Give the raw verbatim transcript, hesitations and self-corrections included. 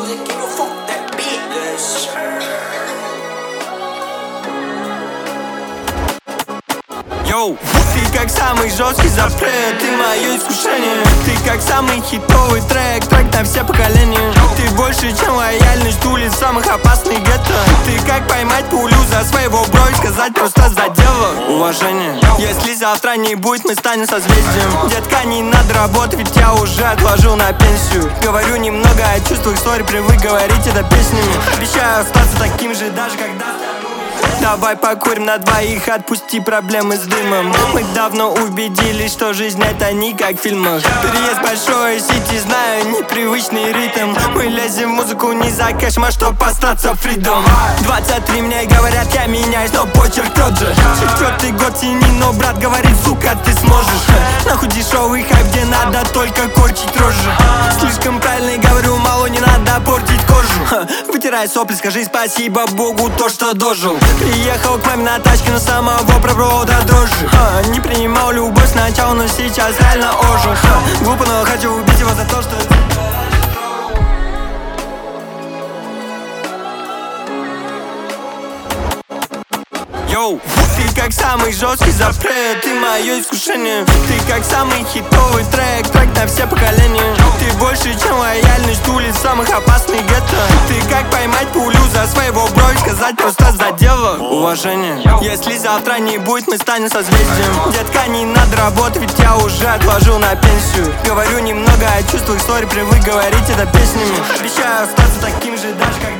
just give a fuck that bitch. Йоу, ты как самый жесткий запрет, ты мое искушение. Ты как самый хитовый трек, трек на все поколения. Ты больше, чем лояльность улиц самых опасных гетто. Ты как поймать пулю за своего бро и сказать просто за дело. Уважение. Если завтра не будет, мы станем созвездием. Детка, не надо работать, ведь я уже отложил на пенсию. Говорю немного о чувствах, сори, привык говорить это песнями. Обещаю остаться таким же, даже когда... Давай покурим на двоих, отпусти проблемы с дымом. Мы давно убедились, что жизнь это не как в фильмах. Переезд большой сити, знаю непривычный ритм. Мы лезем в музыку не за кэшем, а чтоб остаться фридом. Двадцать три мне говорят, я меняюсь, но почерк тот же. Четвертый год тяни, но брат говорит, сука, ты сможешь. Нахуй дешевый хайп, где надо только корчить рожи. Слишком правильно говорю, мало не надо портить кожу. Вытирай сопли, скажи спасибо Богу, то, что дожил. Приехал к маме на тачке, но самого пробовал до дрожи. Ха, не принимал любовь сначала, но сейчас реально ожил. Ха, глупо, но хочу убить его за то, что... Йоу, ты как самый жесткий запрет, ты мое искушение. Ты как самый хитовый трек, трек на все поколения. Ты больше, чем лояльность улиц самых опасных гетто. Ты как поймать пулю за своего бро и сказать просто за дело. Уважение. Если завтра не будет, мы станем созвездием. Детка, не надо работать, ведь я уже отложил на пенсию. Говорю немного о чувствах, сори, привык говорить это песнями. Обещаю остаться таким же, даже когда...